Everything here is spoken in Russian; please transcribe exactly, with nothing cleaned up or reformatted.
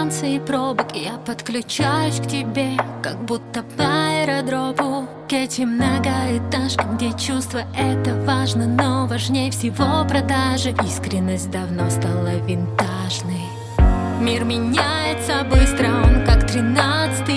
станции пробок я подключаюсь к тебе, как будто по аэродропу, к этим многоэтажкам, где чувство — это важно, но важнее всего продажи. Искренность давно стала винтажной. Мир меняется быстро, он как тринадцатый